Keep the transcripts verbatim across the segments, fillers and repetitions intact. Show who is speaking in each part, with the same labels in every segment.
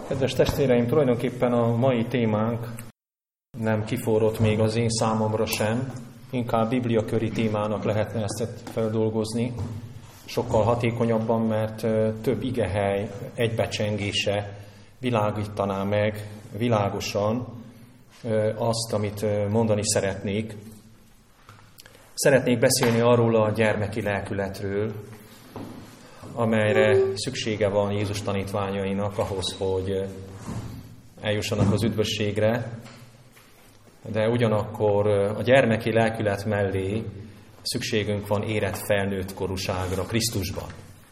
Speaker 1: Kedves testvéreim, tulajdonképpen a mai témánk nem kiforrott még az én számomra sem, inkább bibliaköri témának lehetne ezt feldolgozni, sokkal hatékonyabban, mert több igehely egybecsengése világítaná meg világosan azt, amit mondani szeretnék. Szeretnék beszélni arról a gyermeki lelkületről, amelyre szüksége van Jézus tanítványainak ahhoz, hogy eljussanak az üdvösségre, de ugyanakkor a gyermeki lelkület mellé szükségünk van érett felnőtt korúságra Krisztusban.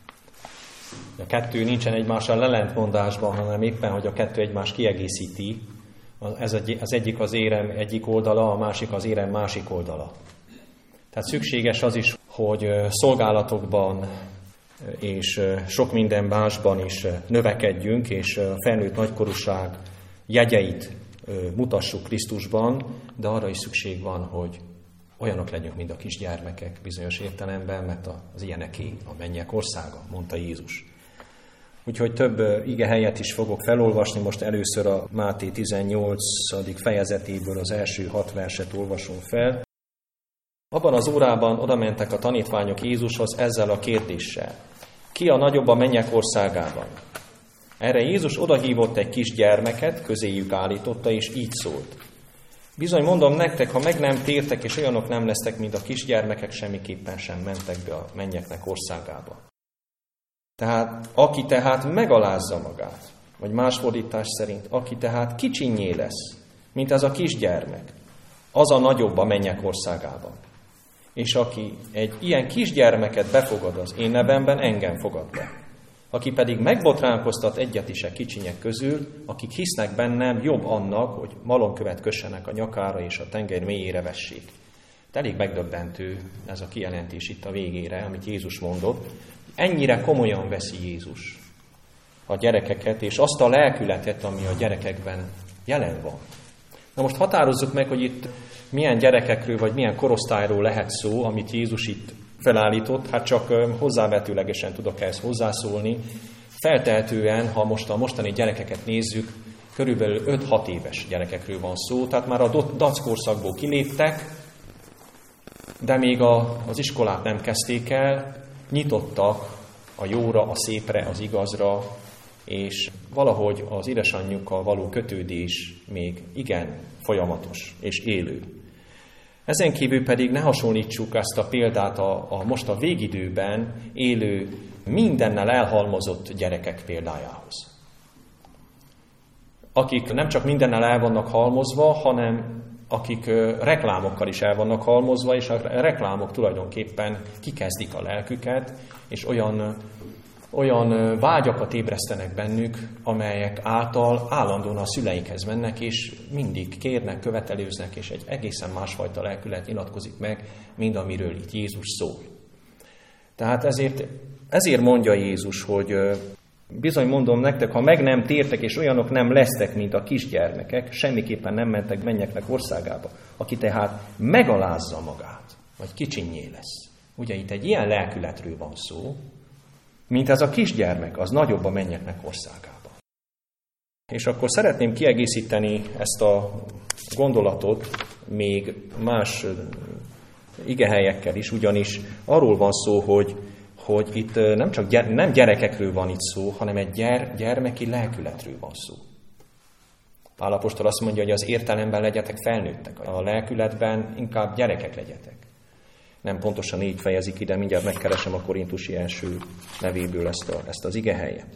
Speaker 1: A kettő nincsen egymással ellentmondásban, hanem éppen, hogy a kettő egymást kiegészíti. Ez az egyik az érem egyik oldala, a másik az érem másik oldala. Tehát szükséges az is, hogy szolgálatokban és sok minden másban is növekedjünk, és a felnőtt nagykorúság jegyeit mutassuk Krisztusban, de arra is szükség van, hogy olyanok legyünk, mint a kisgyermekek bizonyos értelemben, mert az ilyeneké a mennyek országa, mondta Jézus. Úgyhogy több igehelyet is fogok felolvasni, most először a Máté tizennyolcadik fejezetéből az első hat verset olvasom fel. Abban az órában odamentek a tanítványok Jézushoz ezzel a kérdéssel: ki a nagyobb a mennyek országában? Erre Jézus odahívott egy kis gyermeket, közéjük állította, és így szólt: bizony mondom nektek, ha meg nem tértek, és olyanok nem lesztek, mint a kisgyermekek, semmiképpen sem mentek be a mennyeknek országába. Tehát aki tehát megalázza magát, vagy más fordítás szerint, aki tehát kicsinnyé lesz, mint ez a kisgyermek, az a nagyobb a mennyek országában. És aki egy ilyen kisgyermeket befogad az én nevemben, engem fogad be. Aki pedig megbotránkoztat egyet is a kicsinyek közül, akik hisznek bennem, jobb annak, hogy malomkövet kössenek a nyakára és a tenger mélyére vessék. Elég megdöbbentő ez a kijelentés itt a végére, amit Jézus mondott. Ennyire komolyan veszi Jézus a gyerekeket, és azt a lelkületet, ami a gyerekekben jelen van. Na most határozzuk meg, hogy itt milyen gyerekekről, vagy milyen korosztályról lehet szó, amit Jézus itt felállított. Hát csak hozzávetőlegesen tudok ehhez hozzászólni. Feltehetően, ha most a mostani gyerekeket nézzük, körülbelül öt-hat éves gyerekekről van szó, tehát már a dackorszakból kiléptek, de még a, az iskolát nem kezdték el, nyitottak a jóra, a szépre, az igazra, és valahogy az édesanyjukkal való kötődés még igen folyamatos és élő. Ezen kívül pedig ne hasonlítsuk ezt a példát a, a most a végidőben élő, mindennel elhalmozott gyerekek példájához. Akik nem csak mindennel el vannak halmozva, hanem akik reklámokkal is el vannak halmozva, és a reklámok tulajdonképpen kikezdik a lelküket, és olyan, olyan vágyakat ébresztenek bennük, amelyek által állandóan a szüleikhez mennek, és mindig kérnek, követelőznek, és egy egészen másfajta lelkület nyilatkozik meg, mint amiről itt Jézus szól. Tehát ezért, ezért mondja Jézus, hogy bizony mondom nektek, ha meg nem tértek, és olyanok nem lesztek, mint a kisgyermekek, semmiképpen nem mentek mennyeknek országába. Aki tehát megalázza magát, vagy kicsinnyé lesz. Ugye itt egy ilyen lelkületről van szó, mint ez a kisgyermek, az nagyobb a mennyeknek országába. És akkor szeretném kiegészíteni ezt a gondolatot még más igehelyekkel is, ugyanis arról van szó, hogy hogy itt nem csak gyere, nem gyerekekről van itt szó, hanem egy gyere, gyermeki lelkületről van szó. Pál apostol azt mondja, hogy az értelemben legyetek felnőttek, a lelkületben inkább gyerekek legyetek. Nem pontosan így fejezik ide, mindjárt megkeresem a korintusi első levélből ezt, a, ezt az igehelyet.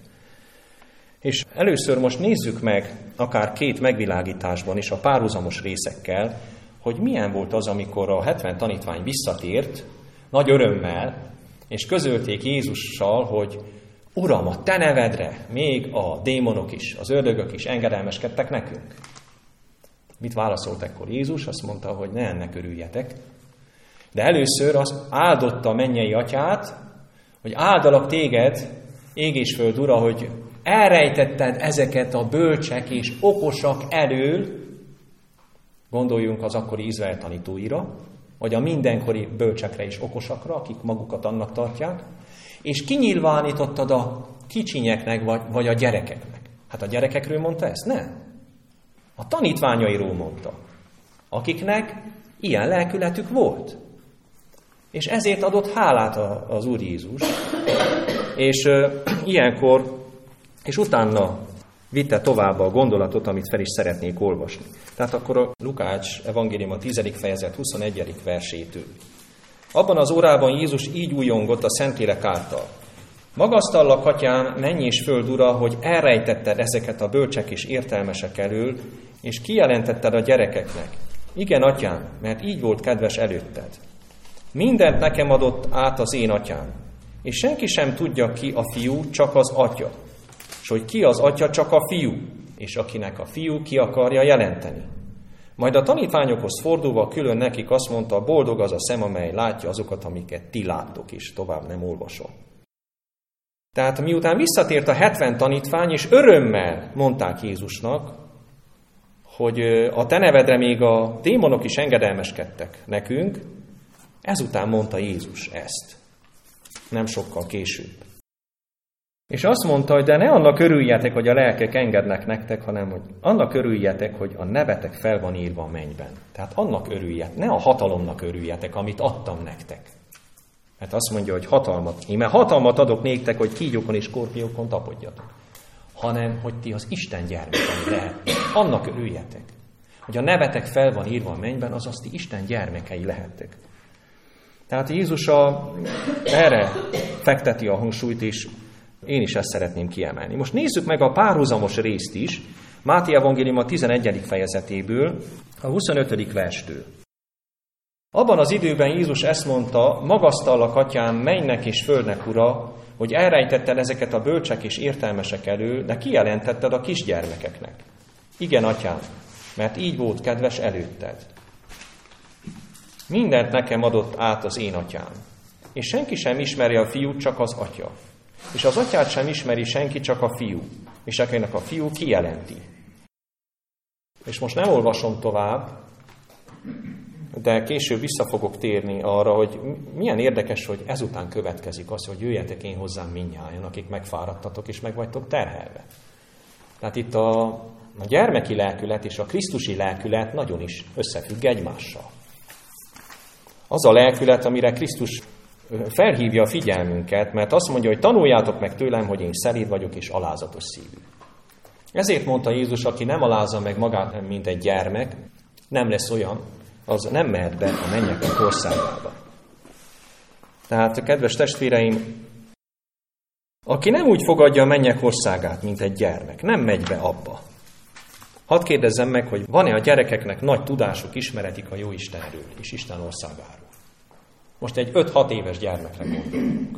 Speaker 1: És először most nézzük meg, akár két megvilágításban is, a párhuzamos részekkel, hogy milyen volt az, amikor a hetven tanítvány visszatért, nagy örömmel, és közölték Jézussal, hogy Uram, a te nevedre még a démonok is, az ördögök is engedelmeskedtek nekünk. Mit válaszolt ekkor Jézus? Azt mondta, hogy ne ennek örüljetek. De először az áldotta a mennyei atyát, hogy áldalak téged, ég és föld ura, hogy elrejtetted ezeket a bölcsek és okosak elől, gondoljunk az akkori Izrael tanítóira, vagy a mindenkori bölcsekre és okosakra, akik magukat annak tartják, és kinyilvánítottad a kicsinyeknek, vagy, vagy a gyerekeknek. Hát a gyerekekről mondta ezt? Nem. A tanítványairól mondta, akiknek ilyen lelkületük volt. És ezért adott hálát az Úr Jézus. És uh, ilyenkor, és utána vitte tovább a gondolatot, amit fel is szeretnék olvasni. Tehát akkor a Lukács evangélium a tizedik fejezet huszonegyedik versétől. Abban az órában Jézus így újongott a Szentlélek által. Magasztallak, atyám, menj és föld ura, hogy elrejtetted ezeket a bölcsek és értelmesek elől, és kijelentetted a gyerekeknek. Igen, atyám, mert így volt kedves előtted. Mindent nekem adott át az én atyám, és senki sem tudja ki a fiú, csak az atya. És hogy ki az atya, csak a fiú, és akinek a fiú ki akarja jelenteni. Majd a tanítványokhoz fordulva külön nekik azt mondta, boldog az a szem, amely látja azokat, amiket ti láttok, és tovább nem olvasom. Tehát miután visszatért a hetven tanítvány, és örömmel mondták Jézusnak, hogy a te nevedre még a démonok is engedelmeskedtek nekünk, ezután mondta Jézus ezt. Nem sokkal később. És azt mondta, hogy de ne annak örüljetek, hogy a lelkek engednek nektek, hanem hogy annak örüljetek, hogy a nevetek fel van írva a mennyben. Tehát annak örüljetek, ne a hatalomnak örüljetek, amit adtam nektek. Mert azt mondja, hogy hatalmat, én mert hatalmat adok néktek, hogy kígyókon és skorpiókon tapodjatok. Hanem, hogy ti az Isten gyermekei lehettek. Annak örüljetek. Hogy a nevetek fel van írva a mennyben, azaz ti Isten gyermekei lehettek. Tehát Jézus a, erre fekteti a hangsúlyt, és én is ezt szeretném kiemelni. Most nézzük meg a párhuzamos részt is, Máté evangélium a tizenegyedik fejezetéből, a huszonötödik verstől. Abban az időben Jézus ezt mondta, magasztallak, atyám, mennynek és földnek ura, hogy elrejtetted ezeket a bölcsek és értelmesek elől, de kijelentetted a kisgyermekeknek. Igen, atyám, mert így volt kedves előtted. Mindent nekem adott át az én atyám, és senki sem ismeri a fiút, csak az atya. És az atyát sem ismeri senki, csak a fiú, és akinek a fiú kijelenti. És most nem olvasom tovább, de később vissza fogok térni arra, hogy milyen érdekes, hogy ezután következik az, hogy jöjjetek én hozzám mindnyájan, akik megfáradtatok és meg vagytok terhelve. Tehát itt a, a gyermeki lelkület és a krisztusi lelkület nagyon is összefügg egymással. Az a lelkület, amire Krisztus felhívja a figyelmünket, mert azt mondja, hogy tanuljátok meg tőlem, hogy én szelíd vagyok és alázatos szívű. Ezért mondta Jézus, aki nem alázza meg magát, mint egy gyermek, nem lesz olyan, az nem mehet be a mennyek országába. Tehát, kedves testvéreim, aki nem úgy fogadja a mennyek országát, mint egy gyermek, nem megy be abba. Hadd kérdezzem meg, hogy van-e a gyerekeknek nagy tudásuk, ismeretik a Jóistenről és Isten országáról. Most egy öt-hat éves gyermekre gondolunk.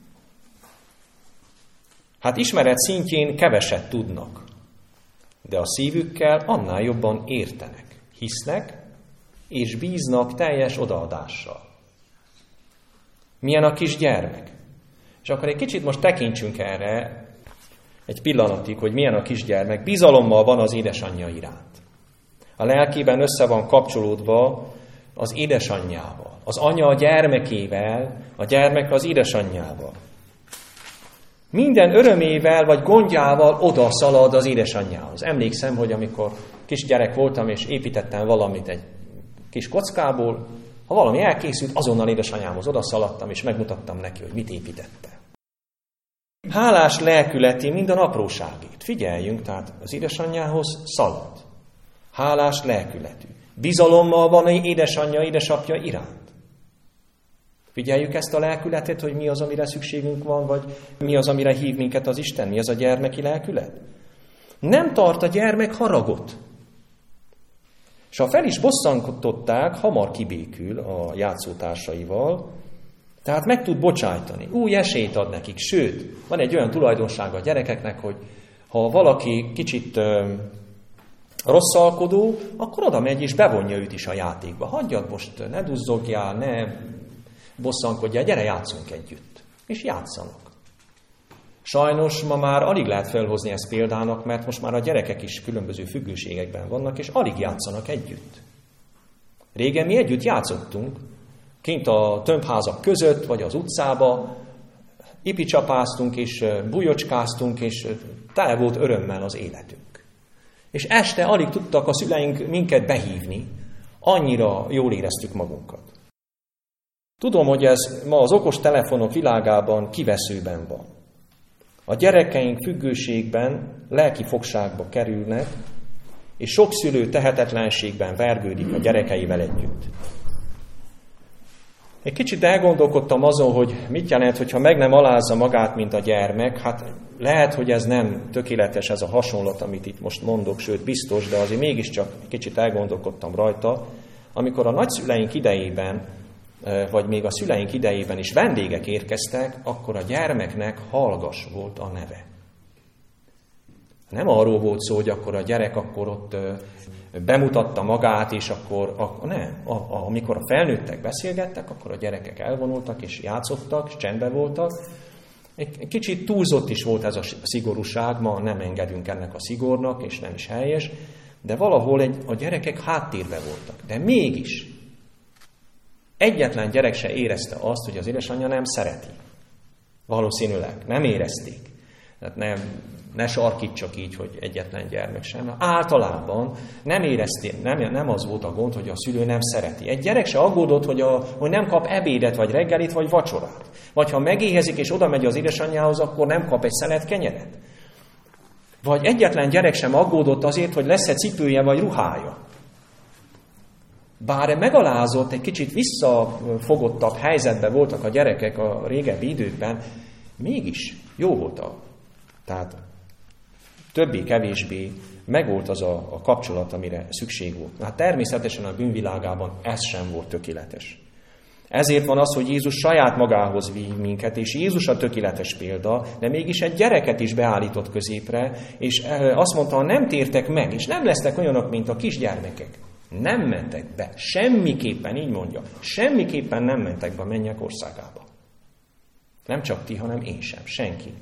Speaker 1: Hát ismeret szintjén keveset tudnak, de a szívükkel annál jobban értenek, hisznek, és bíznak teljes odaadással. Milyen a kis gyermek? És akkor egy kicsit most tekintsünk erre egy pillanatig, hogy milyen a kisgyermek. Bizalommal van az édesanyja iránt. A lelkében össze van kapcsolódva az édesanyjával. Az anya a gyermekével, a gyermek az édesanyjával. Minden örömével vagy gondjával oda szalad az édesanyjához. Emlékszem, hogy amikor kisgyerek voltam és építettem valamit egy kis kockából, ha valami elkészült, azonnal édesanyámhoz odaszaladtam, és megmutattam neki, hogy mit építette. Hálás lelkületi minden apróságét. Figyeljünk, tehát az édesanyjához szalad. Hálás lelkületű. Bizalommal van egy édesanyja, édesapja iránt. Figyeljük ezt a lelkületet, hogy mi az, amire szükségünk van, vagy mi az, amire hív minket az Isten, mi az a gyermeki lelkület. Nem tart a gyermek haragot. És ha fel is bosszantották, hamar kibékül a játszótársaival, tehát meg tud bocsájtani. Új esélyt ad nekik, sőt, van egy olyan tulajdonsága a gyerekeknek, hogy ha valaki kicsit ö, rosszalkodó, akkor oda megy és bevonja őt is a játékba. Hagyjad most, ne duzzogjál, ne bosszankodjál, gyere, játszunk együtt. És játszanak. Sajnos ma már alig lehet felhozni ezt példának, mert most már a gyerekek is különböző függőségekben vannak, és alig játszanak együtt. Régen mi együtt játszottunk, kint a tömbházak között, vagy az utcába, ipicsapáztunk, és bujocskáztunk, és tele volt örömmel az életünk. És este alig tudtak a szüleink minket behívni, annyira jól éreztük magunkat. Tudom, hogy ez ma az okos telefonok világában kiveszőben van. A gyerekeink függőségben, lelki fogságba kerülnek, és sok szülő tehetetlenségben vergődik a gyerekeivel együtt. Egy kicsit elgondolkodtam azon, hogy mit jelent, hogyha meg nem alázza magát, mint a gyermek. Hát lehet, hogy ez nem tökéletes ez a hasonlat, amit itt most mondok, sőt biztos, de azért mégiscsak egy kicsit elgondolkodtam rajta. Amikor a nagyszüleink idejében, vagy még a szüleink idejében is vendégek érkeztek, akkor a gyermeknek Hallgass volt a neve. Nem arról volt szó, hogy akkor a gyerek akkor ott bemutatta magát, és akkor, akkor nem. A, a, amikor a felnőttek beszélgettek, akkor a gyerekek elvonultak, és játszottak, és csendben voltak. Egy kicsit túlzott is volt ez a szigorúság, ma nem engedünk ennek a szigornak, és nem is helyes, de valahol egy, a gyerekek háttérbe voltak. De mégis egyetlen gyerek se érezte azt, hogy az édesanyja nem szereti. Valószínűleg nem érezték. Tehát nem, ne sarkítsak így, hogy egyetlen gyermek sem. Általában nem érezték, nem, nem az volt a gond, hogy a szülő nem szereti. Egy gyerek se aggódott, hogy, a, hogy nem kap ebédet, vagy reggelit, vagy vacsorát. Vagy ha megéhezik, és oda megy az édesanyjához, akkor nem kap egy szelet kenyeret. Vagy egyetlen gyerek sem aggódott azért, hogy lesz-e cipője, vagy ruhája. Bár megalázott, egy kicsit visszafogottabb helyzetben voltak a gyerekek a régebbi időkben, mégis jó volt a... Tehát többé-kevésbé megvolt az a, a kapcsolat, amire szükség volt. Hát természetesen a bűnvilágában ez sem volt tökéletes. Ezért van az, hogy Jézus saját magához vív minket, és Jézus a tökéletes példa, de mégis egy gyereket is beállított középre, és azt mondta, ha nem tértek meg, és nem lesztek olyanok, mint a kisgyermekek, nem mentek be, semmiképpen, így mondja, semmiképpen nem mentek be a mennyek országába. Nem csak ti, hanem én sem, senki.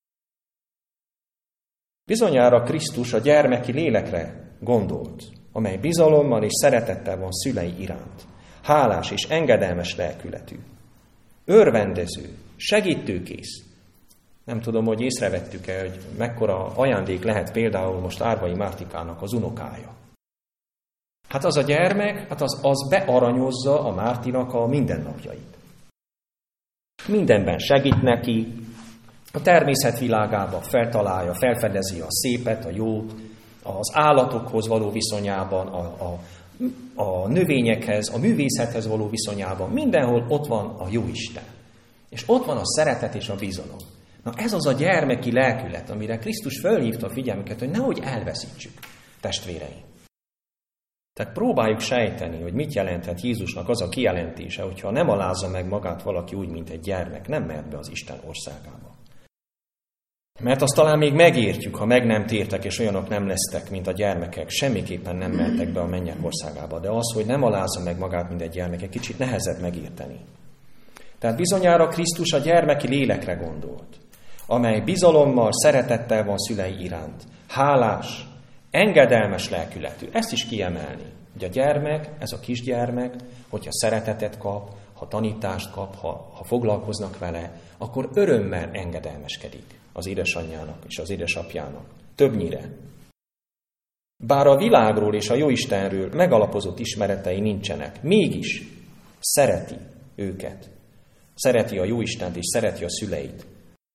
Speaker 1: Bizonyára Krisztus a gyermeki lélekre gondolt, amely bizalommal és szeretettel van szülei iránt. Hálás és engedelmes lelkületű. Örvendező, segítőkész. Nem tudom, hogy észrevettük-e, hogy mekkora ajándék lehet például most Árvai Mártikának az unokája. Hát az a gyermek, hát az, az bearanyozza a Mártinak a mindennapjait. Mindenben segít neki, a természet világába feltalálja, felfedezi a szépet, a jót, az állatokhoz való viszonyában, a, a, a növényekhez, a művészethez való viszonyában, mindenhol ott van a Jóisten. És ott van a szeretet és a bizalom. Na ez az a gyermeki lelkület, amire Krisztus fölhívta a figyelmüket, hogy nehogy elveszítsük, testvéreim. Tehát próbáljuk sejteni, hogy mit jelenthet Jézusnak az a kijelentése, hogyha nem alázza meg magát valaki úgy, mint egy gyermek, nem mehet be az Isten országába. Mert azt talán még megértjük, ha meg nem tértek, és olyanok nem lesztek, mint a gyermekek, semmiképpen nem mehettek be a mennyek országába. De az, hogy nem alázza meg magát, mint egy gyermek, egy kicsit nehezebb megérteni. Tehát bizonyára Krisztus a gyermeki lélekre gondolt, amely bizalommal, szeretettel van szülei iránt. Hálás, engedelmes lelkületű. Ezt is kiemelni, hogy a gyermek, ez a kisgyermek, hogyha szeretetet kap, ha tanítást kap, ha, ha foglalkoznak vele, akkor örömmel engedelmeskedik az édesanyjának és az édesapjának. Többnyire. Bár a világról és a Jóistenről megalapozott ismeretei nincsenek, mégis szereti őket. Szereti a Jóistent és szereti a szüleit.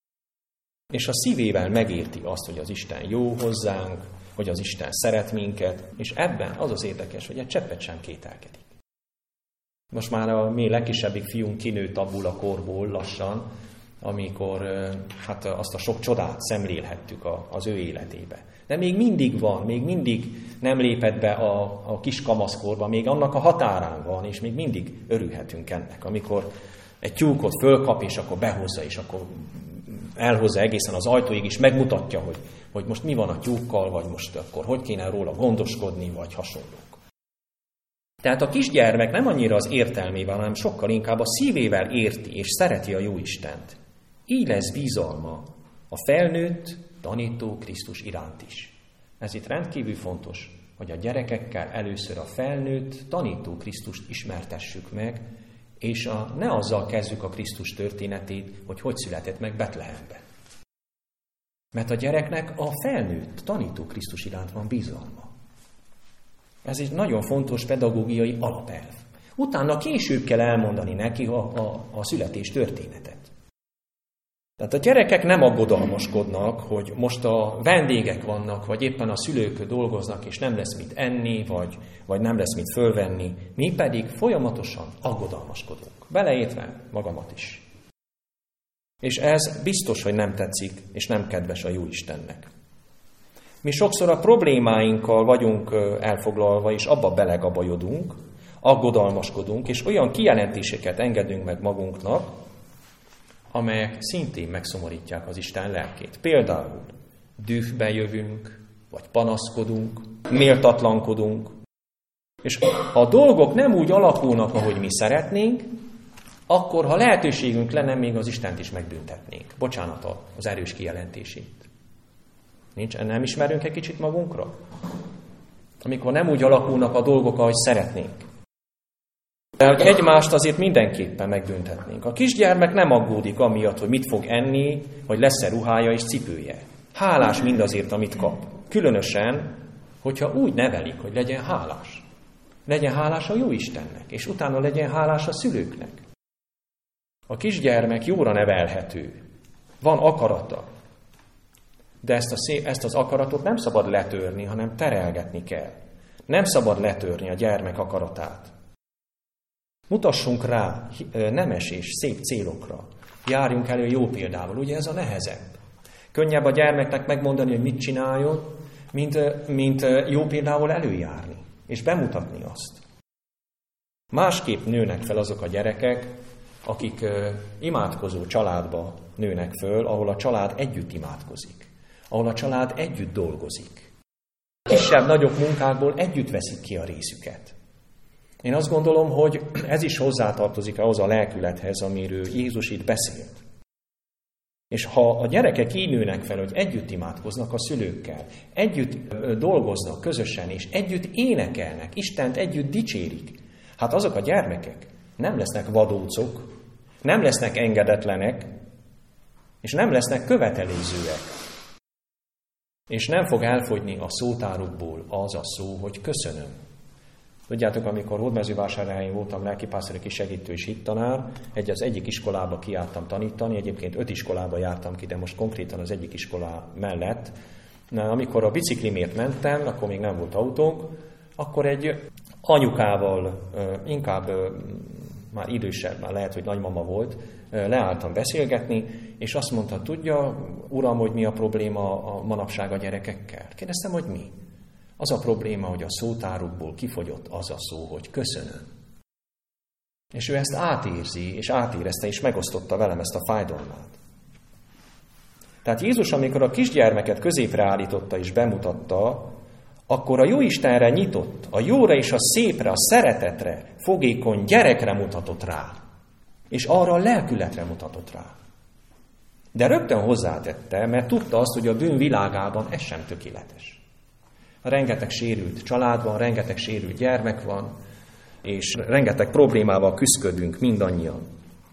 Speaker 1: És a szívével megérti azt, hogy az Isten jó hozzánk, hogy az Isten szeret minket, és ebben az az érdekes, hogy egy cseppet sem kételkedik. Most már a mi legkisebbik fiunk kinőtt abból a korból lassan, amikor hát azt a sok csodát szemlélhettük az ő életébe. De még mindig van, még mindig nem lépett be a, a kis kamaszkorba, még annak a határán van, és még mindig örülhetünk ennek, amikor egy tyúkot fölkap, és akkor behozza, és akkor elhozza egészen az ajtóig, és megmutatja, hogy, hogy most mi van a tyúkkal, vagy most akkor hogy kéne róla gondoskodni, vagy hasonlók. Tehát a kisgyermek nem annyira az értelmével, hanem sokkal inkább a szívével érti és szereti a Jóistent. Így lesz bizalma a felnőtt, tanító Krisztus iránt is. Ez itt rendkívül fontos, hogy a gyerekekkel először a felnőtt, tanító Krisztust ismertessük meg, És a, ne azzal kezdjük a Krisztus történetét, hogy hogy született meg Betlehembe. Mert a gyereknek a felnőtt, tanító Krisztus iránt van bizalma. Ez egy nagyon fontos pedagógiai alapelv. Utána később kell elmondani neki a, a, a születés történetet. Tehát a gyerekek nem aggodalmaskodnak, hogy most a vendégek vannak, vagy éppen a szülők dolgoznak, és nem lesz mit enni, vagy, vagy nem lesz mit fölvenni. Mi pedig folyamatosan aggodalmaskodunk. Beleértve magamat is. És ez biztos, hogy nem tetszik, és nem kedves a Jóistennek. Mi sokszor a problémáinkkal vagyunk elfoglalva, és abba belegabajodunk, aggodalmaskodunk, és olyan kijelentéseket engedünk meg magunknak, amelyek szintén megszomorítják az Isten lelkét. Például dühbe jövünk, vagy panaszkodunk, méltatlankodunk, és ha a dolgok nem úgy alakulnak, ahogy mi szeretnénk, akkor, ha lehetőségünk lenne, még az Istent is megbüntetnénk. Bocsánat az erős kijelentését. Nincs, nem ismerünk egy kicsit magunkra? Amikor nem úgy alakulnak a dolgok, ahogy szeretnénk. De hogy egymást azért mindenképpen megbüntetnénk. A kisgyermek nem aggódik amiatt, hogy mit fog enni, hogy lesz-e ruhája és cipője. Hálás mindazért, amit kap. Különösen, hogyha úgy nevelik, hogy legyen hálás. Legyen hálás a Jóistennek, és utána legyen hálás a szülőknek. A kisgyermek jóra nevelhető. Van akarata. De ezt, a szép, ezt az akaratot nem szabad letörni, hanem terelgetni kell. Nem szabad letörni a gyermek akaratát. Mutassunk rá nemes és szép célokra. Járjunk elő jó példával. Ugye ez a nehezebb. Könnyebb a gyermeknek megmondani, hogy mit csináljon, mint, mint jó példával előjárni. És bemutatni azt. Másképp nőnek fel azok a gyerekek, akik imádkozó családba nőnek föl, ahol a család együtt imádkozik. Ahol a család együtt dolgozik. Kisebb-nagyobb munkákból együtt veszik ki a részüket. Én azt gondolom, hogy ez is hozzátartozik ahhoz a lelkülethez, amiről Jézus itt beszélt. És ha a gyerekek így nőnek fel, hogy együtt imádkoznak a szülőkkel, együtt dolgoznak közösen, és együtt énekelnek, Istent együtt dicsérik, hát azok a gyermekek nem lesznek vadócok, nem lesznek engedetlenek, és nem lesznek követelőzőek. És nem fog elfogyni a szótárukból az a szó, hogy köszönöm. Tudjátok, amikor Hódmezővásárhelyen voltam lelkipásztori kisegítő és hittanár, egy az egyik iskolába kijártam tanítani, egyébként öt iskolába jártam ki, de most konkrétan az egyik iskolá mellett. Na, amikor a biciklimért mentem, akkor még nem volt autónk, akkor egy anyukával, inkább már idősebb, már lehet, hogy nagymama volt, leálltam beszélgetni, és azt mondta, tudja, uram, hogy mi a probléma a manapság a gyerekekkel? Kérdeztem, hogy mi? Az a probléma, hogy a szótárukból kifogyott az a szó, hogy köszönöm. És ő ezt átérzi, és átérezte, és megosztotta velem ezt a fájdalmát. Tehát Jézus, amikor a kisgyermeket középre állította és bemutatta, akkor a Jóistenre nyitott, a jóra és a szépre, a szeretetre, fogékony gyerekre mutatott rá. És arra a lelkületre mutatott rá. De rögtön hozzátette, mert tudta azt, hogy a bűn világában ez sem tökéletes. Rengeteg sérült család van, rengeteg sérült gyermek van, és rengeteg problémával küszködünk mindannyian.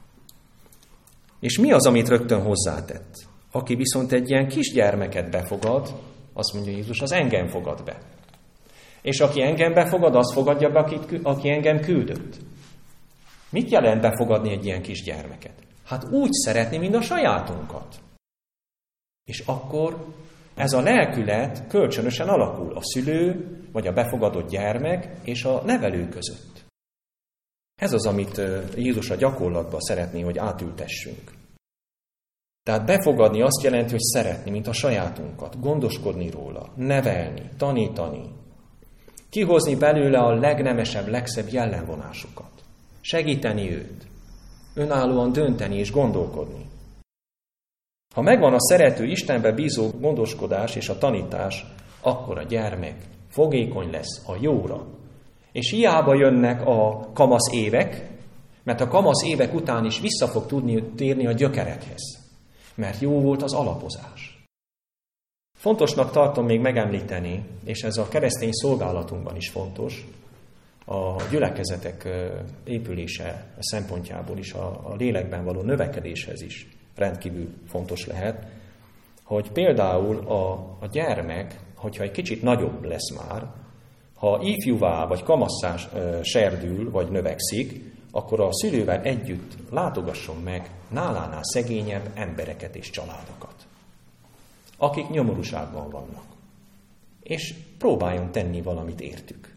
Speaker 1: És mi az, amit rögtön hozzátett? Aki viszont egy ilyen kisgyermeket befogad, azt mondja Jézus, az engem fogad be. És aki engem befogad, az fogadja be, akit, aki engem küldött. Mit jelent befogadni egy ilyen kisgyermeket? Hát úgy szeretni, mint a sajátunkat. És akkor ez a lelkület kölcsönösen alakul a szülő, vagy a befogadott gyermek és a nevelő között. Ez az, amit Jézus a gyakorlatban szeretné, hogy átültessünk. Tehát befogadni azt jelenti, hogy szeretni, mint a sajátunkat, gondoskodni róla, nevelni, tanítani, kihozni belőle a legnemesebb, legszebb jellemvonásukat, segíteni őt, önállóan dönteni és gondolkodni. Ha megvan a szerető, Istenbe bízó gondoskodás és a tanítás, akkor a gyermek fogékony lesz a jóra. És hiába jönnek a kamasz évek, mert a kamasz évek után is vissza fog tudni térni a gyökerekhez. Mert jó volt az alapozás. Fontosnak tartom még megemlíteni, és ez a keresztény szolgálatunkban is fontos, a gyülekezetek épülése szempontjából is, a, a lélekben való növekedéshez is rendkívül fontos lehet, hogy például a, a gyermek, hogyha egy kicsit nagyobb lesz már, ha ifjúvá vagy kamasszá serdül vagy növekszik, akkor a szülővel együtt látogasson meg nálánál szegényebb embereket és családokat, akik nyomorúságban vannak, és próbáljon tenni valamit értük.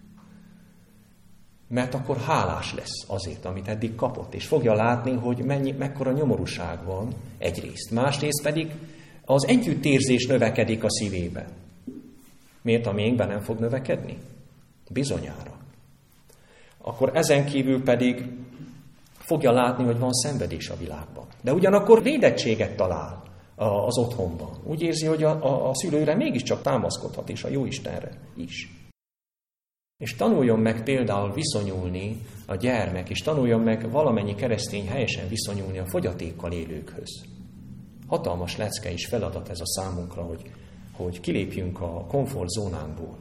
Speaker 1: Mert akkor hálás lesz azért, amit eddig kapott, és fogja látni, hogy mennyi, mekkora nyomorúság van egyrészt. Másrészt pedig az együttérzés növekedik a szívébe. Miért a miénkben nem fog növekedni? Bizonyára. Akkor ezen kívül pedig fogja látni, hogy van szenvedés a világban. De ugyanakkor védettséget talál az otthonban. Úgy érzi, hogy a, a, a szülőre mégiscsak támaszkodhat, és a Jóistenre is. És tanuljon meg például viszonyulni a gyermek, és tanuljon meg valamennyi keresztény helyesen viszonyulni a fogyatékkal élőkhöz. Hatalmas lecke és feladat ez a számunkra, hogy, hogy kilépjünk a komfortzónánkból.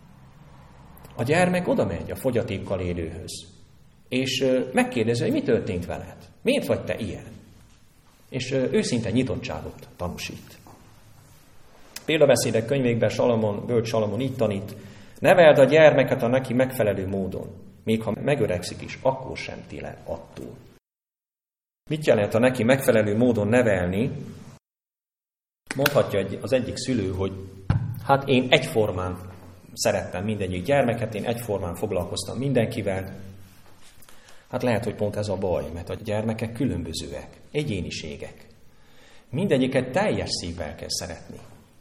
Speaker 1: A gyermek oda megy a fogyatékkal élőhöz, és megkérdezi, hogy mi történt veled? Miért vagy te ilyen? És őszinte nyitottságot tanúsít. Példabeszédek könyvében Salamon, bölcs Salamon így tanít: neveld a gyermeket a neki megfelelő módon, még ha megöregszik is, akkor sem téle attól. Mit jelent a neki megfelelő módon nevelni? Mondhatja az egyik szülő, hogy hát én egyformán szerettem mindegyik gyermeket, én egyformán foglalkoztam mindenkivel. Hát lehet, hogy pont ez a baj, mert a gyermekek különbözőek, egyéniségek. Mindegyiket teljes szívvel kell szeretni,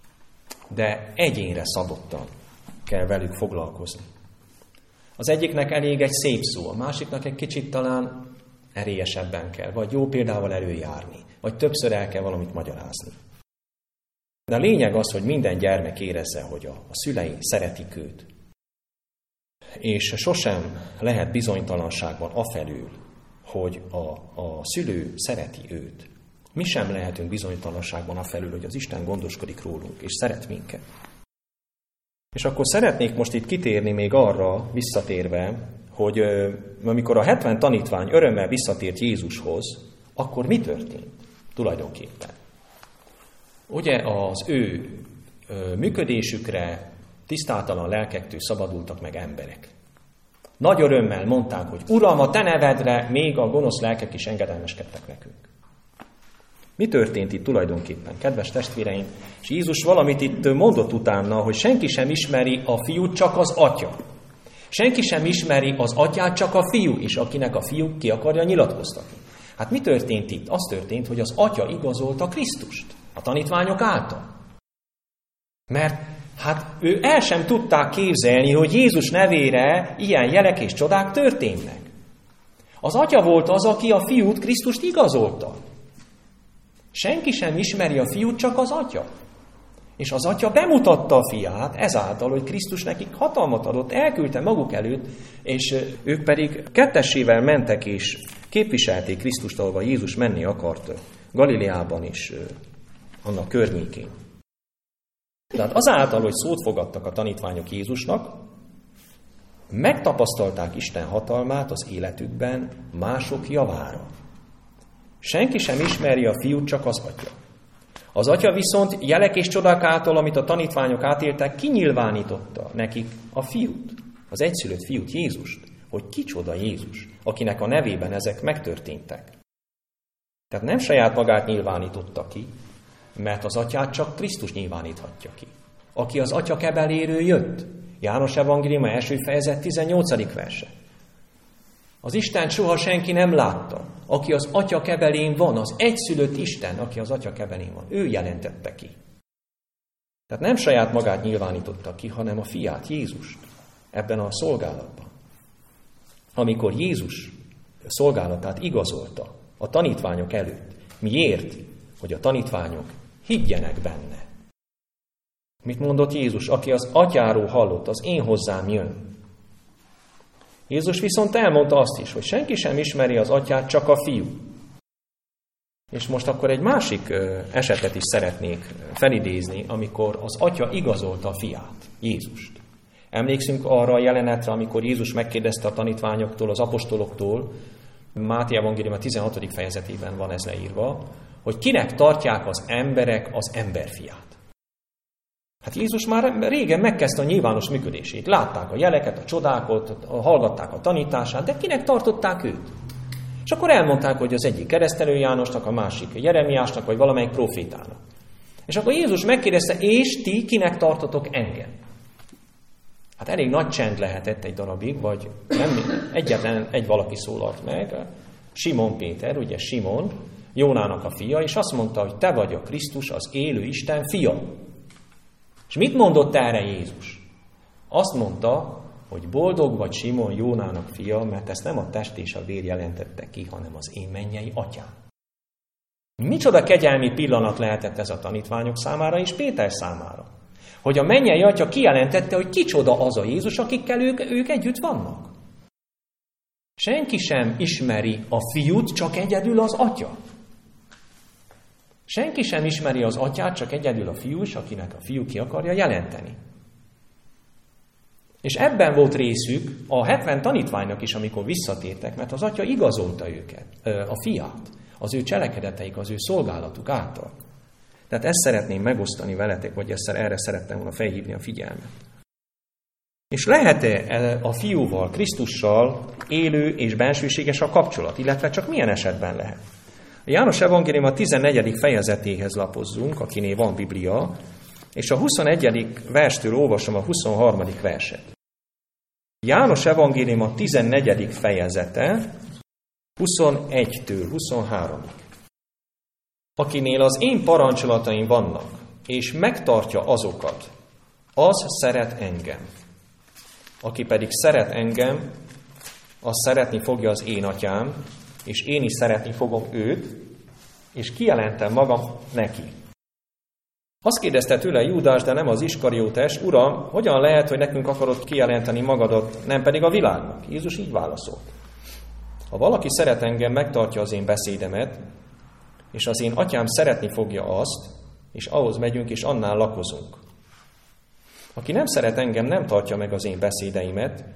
Speaker 1: de egyénre szabottan kell velük foglalkozni. Az egyiknek elég egy szép szó, a másiknak egy kicsit talán erélyesebben kell, vagy jó példával előjárni, vagy többször el kell valamit magyarázni. De a lényeg az, hogy minden gyermek érezze, hogy a, a szülei szeretik őt. És sosem lehet bizonytalanságban afelől, hogy a, a szülő szereti őt. Mi sem lehetünk bizonytalanságban afelől, hogy az Isten gondoskodik rólunk, és szeret minket. És akkor szeretnék most itt kitérni még arra, visszatérve, hogy amikor a hetven tanítvány örömmel visszatért Jézushoz, akkor mi történt tulajdonképpen? Ugye az ő működésükre tisztátalan lelkektől szabadultak meg emberek. Nagy örömmel mondták, hogy Uram, a te nevedre még a gonosz lelkek is engedelmeskedtek nekünk. Mi történt itt tulajdonképpen, kedves testvéreim? És Jézus valamit itt mondott utána, hogy senki sem ismeri a fiút, csak az atya. Senki sem ismeri az atyát, csak a fiú, és akinek a fiú ki akarja nyilatkoztatni. Hát mi történt itt? Az történt, hogy az atya igazolta Krisztust a tanítványok által. Mert hát ő el sem tudták képzelni, hogy Jézus nevére ilyen jelek és csodák történnek. Az atya volt az, aki a fiút, Krisztust igazolta. Senki sem ismeri a fiút, csak az atya. És az atya bemutatta a fiát ezáltal, hogy Krisztus nekik hatalmat adott, elküldte maguk előtt, és ők pedig kettessével mentek és képviselték Krisztust, ahova Jézus menni akart Galileában is, annak környékén. Tehát azáltal, hogy szót fogadtak a tanítványok Jézusnak, megtapasztalták Isten hatalmát az életükben mások javára. Senki sem ismeri a fiút, csak az atya. Az atya viszont jelek és csodák által, amit a tanítványok átéltek, kinyilvánította nekik a fiút, az egyszülött fiút, Jézust, hogy kicsoda Jézus, akinek a nevében ezek megtörténtek. Tehát nem saját magát nyilvánította ki, mert az atyát csak Krisztus nyilváníthatja ki, aki az atya kebeléről jött. János evangéliuma első fejezet tizennyolcadik verse. Az Istent soha senki nem látta, aki az atya kebelén van, az egyszülött Isten, aki az atya kebelén van. Ő jelentette ki. Tehát nem saját magát nyilvánította ki, hanem a fiát, Jézust ebben a szolgálatban. Amikor Jézus szolgálatát igazolta a tanítványok előtt. Miért? Hogy a tanítványok higgyenek benne. Mit mondott Jézus? Aki az atyáról hallott, az én hozzám jön. Jézus viszont elmondta azt is, hogy senki sem ismeri az atyát, csak a fiú. És most akkor egy másik esetet is szeretnék felidézni, amikor az atya igazolta a fiát, Jézust. Emlékszünk arra a jelenetre, amikor Jézus megkérdezte a tanítványoktól, az apostoloktól, Máté evangélium a tizenhatodik fejezetében van ez leírva, hogy kinek tartják az emberek az emberfiát. Hát Jézus már régen megkezdte a nyilvános működését. Látták a jeleket, a csodákat, hallgatták a tanítását, de kinek tartották őt? És akkor elmondták, hogy az egyik keresztelő Jánosnak, a másik Jeremiásnak, vagy valamelyik profétának. És akkor Jézus megkérdezte, és ti kinek tartotok engem? Hát elég nagy csend lehetett egy darabig, vagy nem, egyetlen egy valaki szólalt meg, Simon Péter, ugye Simon, Jónának a fia, és azt mondta, hogy te vagy a Krisztus, az élő Isten fia. És mit mondott erre Jézus? Azt mondta, hogy boldog vagy Simon, Jónának fia, mert ezt nem a test és a vér jelentette ki, hanem az én mennyei atyám. Micsoda kegyelmi pillanat lehetett ez a tanítványok számára és Péter számára. Hogy a mennyei atya kijelentette, hogy kicsoda az a Jézus, akikkel ők, ők együtt vannak. Senki sem ismeri a fiút, csak egyedül az atya. Senki sem ismeri az atyát, csak egyedül a fiú is, akinek a fiú ki akarja jelenteni. És ebben volt részük a hetven tanítványnak is, amikor visszatértek, mert az atya igazolta őket, a fiát, az ő cselekedeteik, az ő szolgálatuk által. Tehát ezt szeretném megosztani veletek, vagy ezt erre szerettem volna felhívni a figyelmet. És lehet-e a fiúval, Krisztussal élő és bensőséges a kapcsolat, illetve csak milyen esetben lehet? A János evangélium a tizennegyedik fejezetéhez lapozzunk, akinél van Biblia, és a huszonegyedik verstől olvasom a huszonharmadik verset. János evangélium a tizennegyedik fejezete, huszonegytől huszonháromig. Akinél az én parancsolataim vannak, és megtartja azokat, az szeret engem. Aki pedig szeret engem, az szeretni fogja az én atyám, és én is szeretni fogom őt, és kijelentem magam neki. Azt kérdezte tőle Júdás, de nem az Iskariótes, Uram, hogyan lehet, hogy nekünk akarod kijelenteni magadat, nem pedig a világnak? Jézus így válaszolt. Ha valaki szeret engem, megtartja az én beszédemet, és az én atyám szeretni fogja azt, és ahhoz megyünk, és annál lakozunk. Aki nem szeret engem, nem tartja meg az én beszédeimet,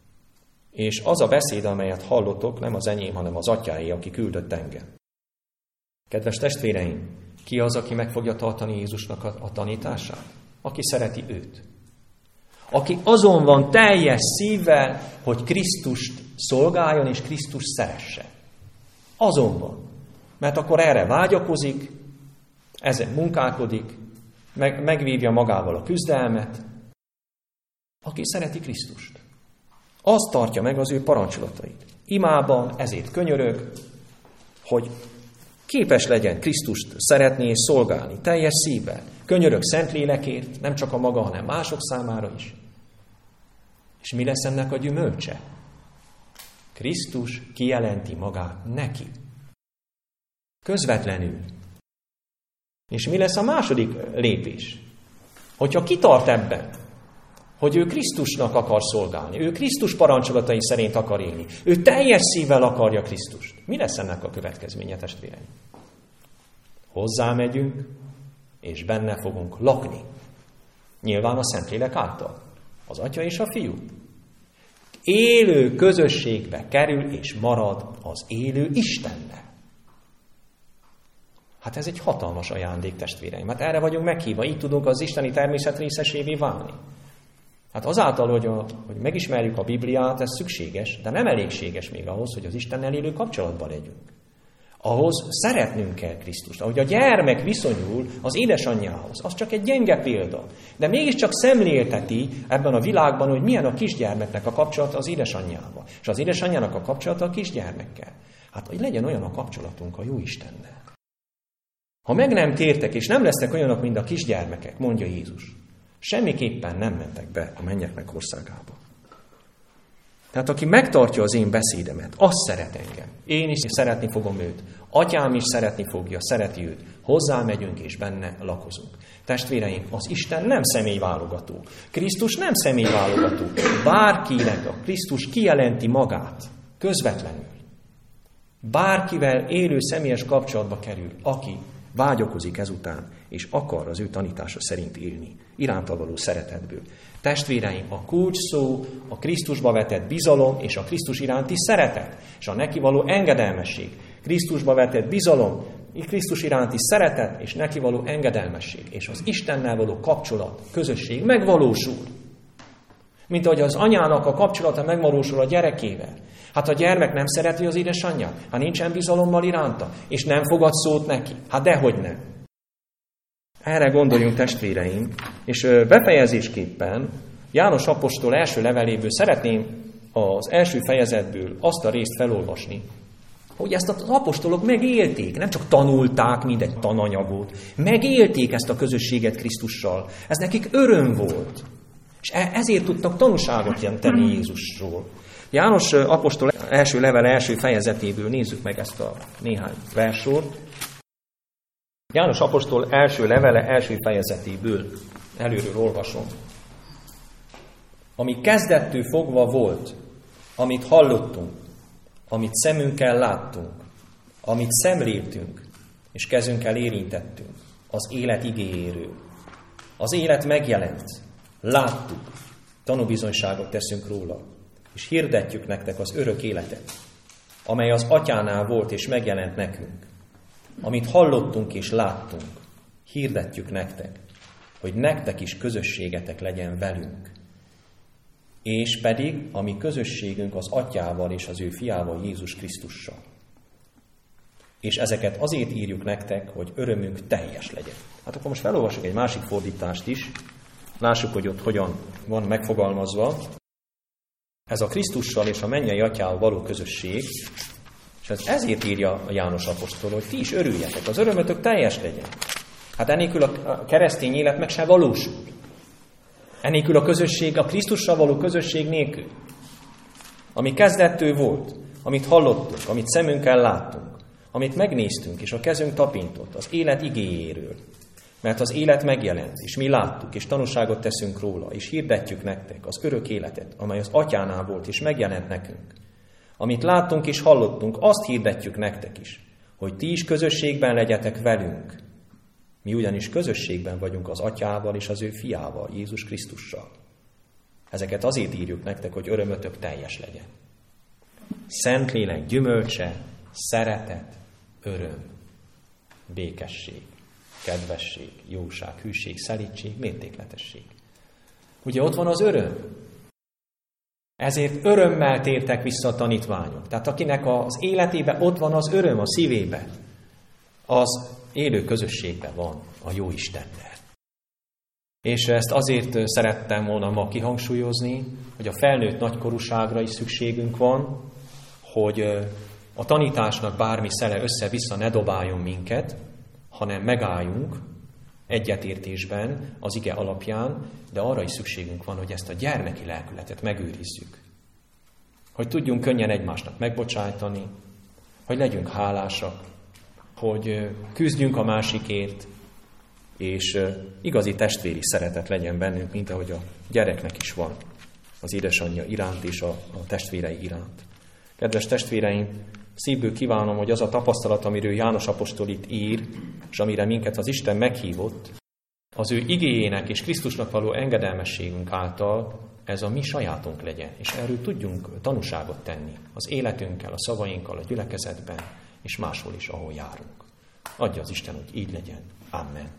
Speaker 1: és az a beszéd, amelyet hallotok, nem az enyém, hanem az atyáé, aki küldött engem. Kedves testvéreim, ki az, aki meg fogja tartani Jézusnak a, a tanítását? Aki szereti őt. Aki azon van teljes szívvel, hogy Krisztust szolgáljon, és Krisztus szeresse. Azon van. Mert akkor erre vágyakozik, ezen munkálkodik, meg, megvívja magával a küzdelmet. Aki szereti Krisztust. Az tartja meg az ő parancsolatait. Imában ezért könyörög, hogy képes legyen Krisztust szeretni és szolgálni, teljes szívvel. Könyörög Szentlélekért, nem csak a maga, hanem mások számára is. És mi lesz ennek a gyümölcse? Krisztus kijelenti magát neki. Közvetlenül. És mi lesz a második lépés? Hogyha kitart ebben, hogy ő Krisztusnak akar szolgálni, ő Krisztus parancsolatai szerint akar élni, ő teljes szívvel akarja Krisztust. Mi lesz ennek a következménye, testvéreim? Hozzámegyünk, és benne fogunk lakni. Nyilván a Szentlélek által. Az Atya és a Fiú. Élő közösségbe kerül és marad az élő Istennel. Hát ez egy hatalmas ajándék, testvéreim. Hát erre vagyunk meghívva, így tudunk az isteni természet részesévé válni. Hát azáltal, hogy, a, hogy megismerjük a Bibliát, ez szükséges, de nem elégséges még ahhoz, hogy az Istennel élő kapcsolatban legyünk. Ahhoz szeretnünk kell Krisztust. Ahogy a gyermek viszonyul az édesanyjához, az csak egy gyenge példa. De mégiscsak szemlélteti ebben a világban, hogy milyen a kisgyermeknek a kapcsolata az édesanyjával. És az édesanyjának a kapcsolata a kisgyermekkel. Hát, hogy legyen olyan a kapcsolatunk a jó Istennel. Ha meg nem tértek, és nem lesznek olyanok, mint a kisgyermekek, mondja Jézus, semmiképpen nem mentek be a mennyeknek országába. Tehát aki megtartja az én beszédemet, az szeret engem. Én is szeretni fogom őt. Atyám is szeretni fogja, szereti őt. Hozzámegyünk és benne lakozunk. Testvéreim, az Isten nem személyválogató. Krisztus nem személyválogató. Bárkinek a Krisztus kijelenti magát közvetlenül. Bárkivel élő személyes kapcsolatba kerül, aki
Speaker 2: vágyakozik ezután, és akar az ő tanítása szerint élni, iránta való szeretetből. Testvéreim, a kulcs szó a Krisztusba vetett bizalom és a Krisztus iránti szeretet, és a neki való engedelmesség. Krisztusba vetett bizalom, Krisztus iránti szeretet és neki való engedelmesség, és az Istennel való kapcsolat, közösség megvalósul. Mint ahogy az anyának a kapcsolata megvalósul a gyerekével. Hát a gyermek nem szereti az édesanyját, hát nincsen bizalommal iránta, és nem fogad szót neki. Hát dehogy nem. Erre gondoljunk, testvéreim, és befejezésképpen János apostol első leveléből szeretném az első fejezetből azt a részt felolvasni, hogy ezt az apostolok megélték, nem csak tanulták mindegy tananyagot, megélték ezt a közösséget Krisztussal. Ez nekik öröm volt. És ezért tudtak tanúságot jelenteni Jézusról. János apostol első level első fejezetéből nézzük meg ezt a néhány versort. János apostol első levele első fejezetéből előről olvasom. Ami kezdettől fogva volt, amit hallottunk, amit szemünkkel láttunk, amit szemléltünk, és kezünkkel érintettünk, az élet igéjéről. Az élet megjelent, láttuk, tanúbizonyságot teszünk róla, és hirdetjük nektek az örök életet, amely az Atyánál volt és megjelent nekünk. Amit hallottunk és láttunk, hirdetjük nektek, hogy nektek is közösségetek legyen velünk. És pedig a mi közösségünk az Atyával és az ő fiával, Jézus Krisztussal. És ezeket azért írjuk nektek, hogy örömünk teljes legyen. Hát akkor most felolvasok egy másik fordítást is. Lássuk, hogy ott hogyan van megfogalmazva. Ez a Krisztussal és a mennyei Atyával való közösség, és ez ezért írja a János apostol, hogy ti is örüljetek, az örömötök teljes legyen. Hát ennélkül a keresztény élet meg se valósul. Ennélkül a közösség, a Krisztussal való közösség nélkül. Ami kezdettől volt, amit hallottunk, amit szemünkkel láttunk, amit megnéztünk, és a kezünk tapintott az élet igéjéről. Mert az élet megjelent, és mi láttuk, és tanúságot teszünk róla, és hirdetjük nektek az örök életet, amely az Atyánál volt, és megjelent nekünk. Amit láttunk és hallottunk, azt hirdetjük nektek is, hogy ti is közösségben legyetek velünk. Mi ugyanis közösségben vagyunk az Atyával és az ő fiával, Jézus Krisztussal. Ezeket azért írjuk nektek, hogy örömötök teljes legyen. Szentlélek gyümölcse, szeretet, öröm, békesség, kedvesség, jóság, hűség, szelídség, mértékletesség. Ugye ott van az öröm. Ezért örömmel tértek vissza a tanítványok. Tehát akinek az életében ott van az öröm a szívébe, az élő közösségben van a jó Istennel. És ezt azért szerettem volna ma kihangsúlyozni, hogy a felnőtt nagykorúságra is szükségünk van, hogy a tanításnak bármi szele össze-vissza ne dobáljon minket, hanem megálljunk egyetértésben az ige alapján, de arra is szükségünk van, hogy ezt a gyermeki lelkületet megőrizzük. Hogy tudjunk könnyen egymásnak megbocsájtani, hogy legyünk hálásak, hogy küzdjünk a másikért, és igazi testvéri szeretet legyen bennünk, mint ahogy a gyereknek is van az édesanyja iránt és a, a testvérei iránt. Kedves testvéreim, szívből kívánom, hogy az a tapasztalat, amiről János apostol itt ír, és amire minket az Isten meghívott, az ő igéjének és Krisztusnak való engedelmességünk által ez a mi sajátunk legyen, és erről tudjunk tanúságot tenni az életünkkel, a szavainkkal, a gyülekezetben, és máshol is, ahol járunk. Adja az Isten, hogy így legyen. Amen.